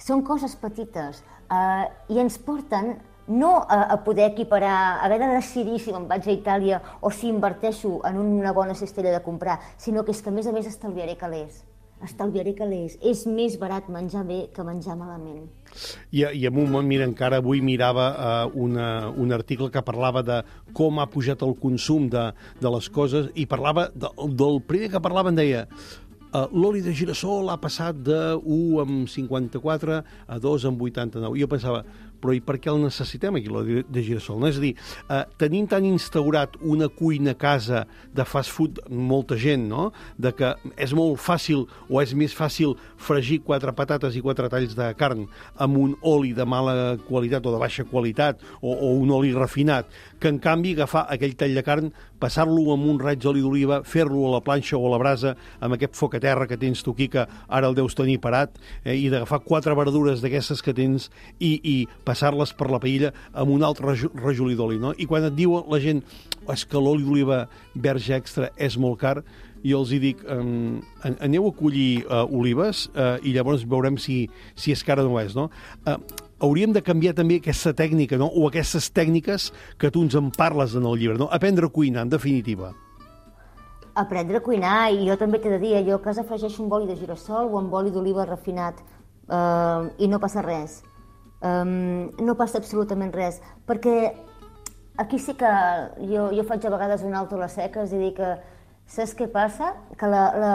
Són coses petites eh, i ens porten no a, a poder equiparar, a haver de decidir si me'n vaig a Itàlia o si inverteixo en una bona cistella de comprar, sinó que és que a més a més estalviaré calés. Estalviaré calés. És més barat menjar bé que menjar malament. I, i en un moment, mira, encara avui mirava uh, una, un article que parlava de com ha pujat el consum de, de les coses i parlava, de, del primer que parlava en deia uh, l'oli de girassol ha passat de u coma cinquanta-quatre a dos coma vuitanta-nou. I jo pensava, però i per què el necessitem aquí, l'oli de girassol? No? És a dir, eh, tenim tan instaurat una cuina a casa de fast food, molta gent, no?, de que és molt fàcil o és més fàcil fregir quatre patates i quatre talls de carn amb un oli de mala qualitat o de baixa qualitat o, o un oli refinat, que en canvi agafar aquell tall de carn, passar-lo amb un raig d'oli d'oliva, fer-lo a la planxa o a la brasa amb aquest foc a terra que tens tu aquí, que ara el deus tenir parat, eh, i d'agafar quatre verdures d'aquestes que tens i, i passar-les per la paella amb un altre rajolí d'oli, no? I quan et diu la gent és que l'oli d'oliva verge extra és molt car, jo els hi dic, um, aneu a collir uh, olives uh, i llavors veurem si, si és cara o no és, no? Uh, hauríem de canviar també aquesta tècnica, no?, o aquestes tècniques que tu ens en parles en el llibre, no? Aprendre a cuinar, en definitiva. Aprendre a cuinar, i jo també t'he de dir, jo a casa afegeixo un oli de girassol o amb oli d'oliva refinat uh, i no passa res. Um, no passa absolutament res, perquè aquí sí que jo, jo faig a vegades un alto a les seques i dic que saps què passa? Que la, la,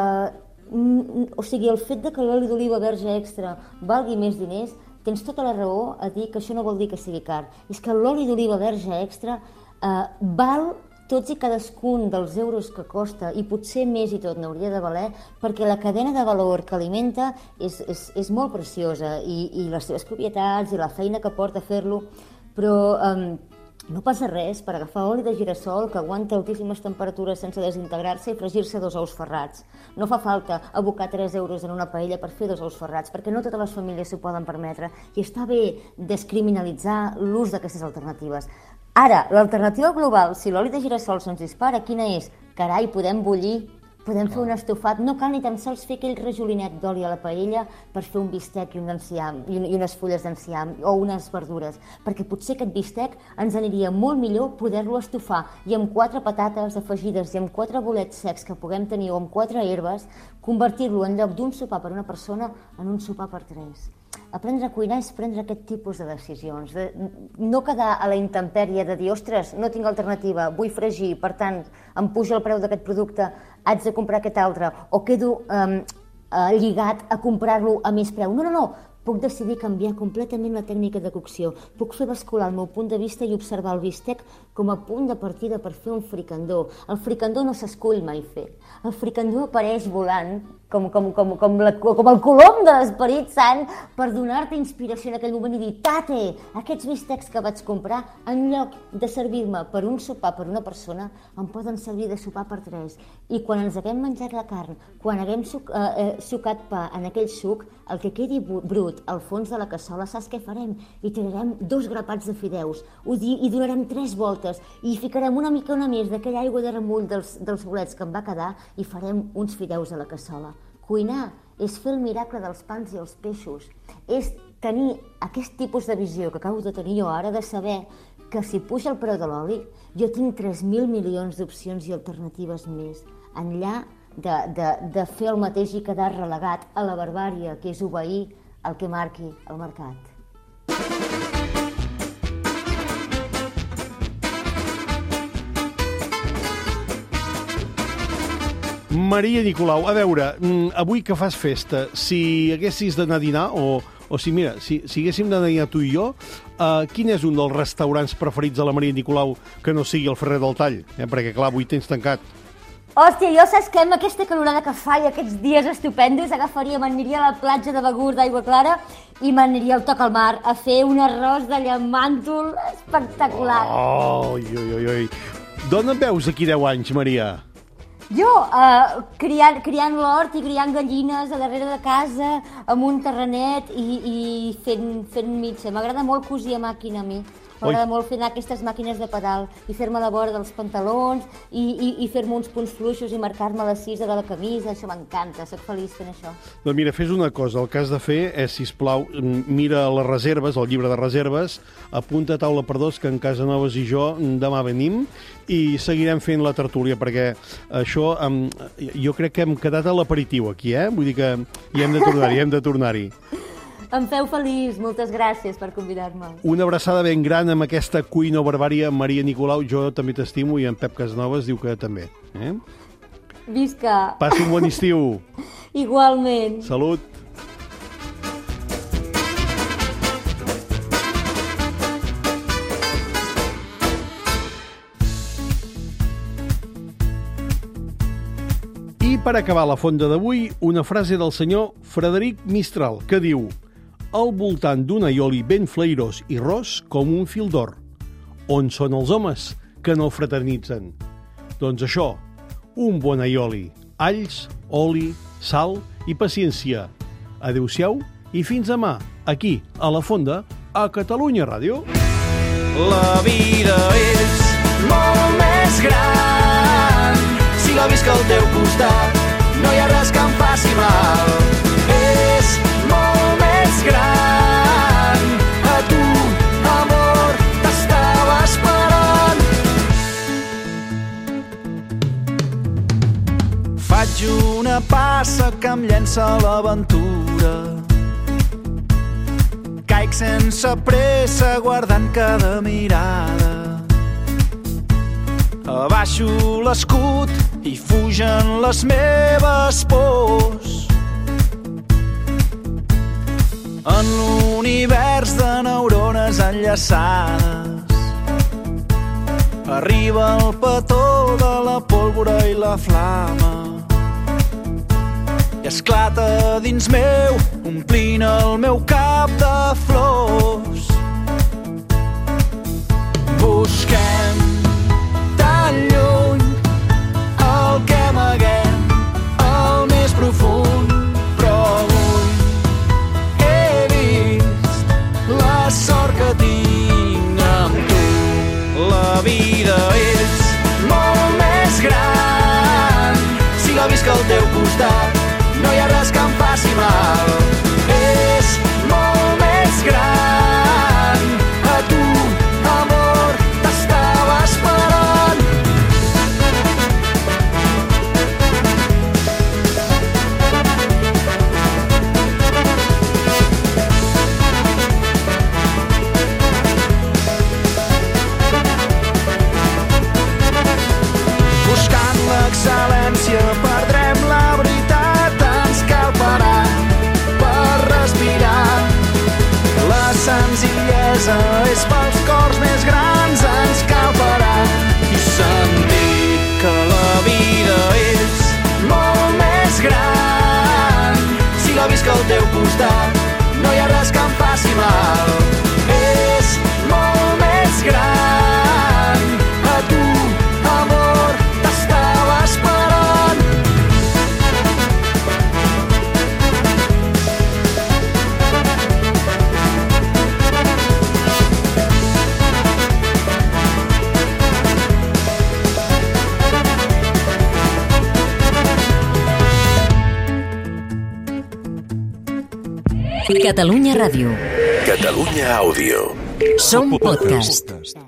o sigui, el fet de que l'oli d'oliva verge extra valgui més diners, tens tota la raó a dir que això no vol dir que sigui car. És que l'oli d'oliva verge extra eh, val tots i cadascun dels euros que costa, i potser més i tot n'hauria de valer, perquè la cadena de valor que alimenta és, és, és molt preciosa, i, i les seves propietats i la feina que porta a fer-lo, però um, no passa res per agafar oli de girassol que aguanta altíssimes temperatures sense desintegrar-se i fregir-se dos ous ferrats. No fa falta abocar tres euros en una paella per fer dos ous ferrats, perquè no totes les famílies s'ho poden permetre, i està bé descriminalitzar l'ús d'aquestes alternatives. Ara, l'alternativa global, si l'oli de girassol se'ns dispara, quina és? Carai, podem bullir, podem fer un estofat, no cal ni tan sols fer aquell rajolinet d'oli a la paella per fer un bistec i un enciam, i unes fulles d'enciam o unes verdures, perquè potser aquest bistec ens aniria molt millor poder-lo estofar i amb quatre patates afegides i amb quatre bolets secs que puguem tenir o amb quatre herbes, convertir-lo en lloc d'un sopar per una persona en un sopar per tres. Aprendre a cuinar és prendre aquest tipus de decisions, de no quedar a la intempèrie de dir, ostres, no tinc alternativa, vull fregir, per tant, em puja el preu d'aquest producte, haig de comprar aquest altre, o quedo um, uh, lligat a comprar-lo a més preu. No, no, no, puc decidir canviar completament la tècnica de cocció, puc fer bascular el meu punt de vista i observar el bistec com a punt de partida per fer un fricandó. El fricandó no s'escull mai fer, el fricandó apareix volant, com, com, com, com, la, com el colom de l'Esperit Sant, per donar-te inspiració en aquell moment i dir, tate, aquests bistecs que vaig comprar, en lloc de servir-me per un sopar per una persona, em poden servir de sopar per tres. I quan ens haguem menjat la carn, quan haguem suc, eh, eh, sucat pa en aquell suc, el que quedi brut al fons de la cassola, saps què farem? Hi tirarem dos grapats de fideus, hi donarem tres voltes i hi ficarem una mica una més d'aquella aigua de remull dels, dels bolets que em va quedar i farem uns fideus a la cassola. Cuinar és fer el miracle dels pans i els peixos, és tenir aquest tipus de visió que acabo de tenir jo ara, de saber que si puja el preu de l'oli, jo tinc tres mil milions d'opcions i alternatives més, enllà de, de, de fer el mateix i quedar relegat a la barbària, que és obeir el que marqui el mercat. Maria Nicolau, a veure, avui que fas festa, si haguessis d'anar a dinar, o, o si, mira, si, si haguéssim d'anar a dinar tu i jo, uh, quin és un dels restaurants preferits de la Maria Nicolau que no sigui el Ferrer del Tall? Eh? Perquè, clar, avui tens tancat. Hòstia, jo saps què? Amb aquesta calorada que fa i aquests dies estupendos, agafaria, m'aniria a la platja de Begur d'Aigua Clara i m'aniria al Toc al Mar a fer un arròs de llamàntol espectacular. Oh, oi, oi, oi. D'on em veus aquí deu anys, Maria? Jo, uh, criant, criant l'hort i criant gallines a darrere de casa, amb un terrenet i, i fent, fent mitja. M'agrada molt cosir a màquina a mi. M'agrada molt fer anar aquestes màquines de pedal i fer-me la vora dels pantalons i, i, i fer-me uns punts fluixos i marcar-me la cisa de la camisa. Això m'encanta, soc feliç fent això. Doncs mira, fes una cosa. El que has de fer és, sisplau, mira les reserves, el llibre de reserves, apunta a taula per dos, que en Casanovas i jo demà venim i seguirem fent la tertúlia, perquè això, jo crec que hem quedat a l'aperitiu aquí, eh? Vull dir que hi hem de tornar-hi, hem de tornar-hi. Em feu feliç, moltes gràcies per convidar-me. Una abraçada ben gran amb aquesta cuina barbària. Maria Nicolau, jo també t'estimo, i en Pep Casanovas diu que també. Eh? Visca! Passi un bon estiu. Igualment. Salut. I per acabar la fonda d'avui, una frase del senyor Frederic Mistral, que diu: al voltant d'un aioli ben flairós i ros com un fil d'or. On són els homes que no fraternitzen? Doncs això, un bon aioli, alls, oli, sal i paciència. Adéu-siau i fins demà, aquí, a la Fonda, a Catalunya Ràdio. La vida és molt més gran si la visc al teu costat. No hi ha res que em faci mal. És molt més gran. A tu, amor, t'estava esperant. Faig una passa que em llença a l'aventura. Caic sense pressa guardant cada mirada. Abaixo l'escut i fugen les meves pors. En l'univers de neurones enllaçades arriba el petó de la pólvora i la flama i esclata dins meu, omplint el meu cap de flors. Busquem tan lluny el que amaguem al més profund, però avui he vist la sort que tinc amb tu. La vida és molt més gran si la visc al teu costat. No hi ha res que em faci mal. És molt més gran. A tu, amor, t'estava esperant. Buscant l'excel·lència perdrem la veritat. Ens cal parar per respirar. La senzillesa és pels cors més grans. Ens cal parar i sentir que la vida és molt més gran. Si la visc al teu costat, no hi ha res que em faci mal. És molt més gran. A tu, amor, t'estava esperant. Catalunya Ràdio. Catalunya Àudio. Som podcast.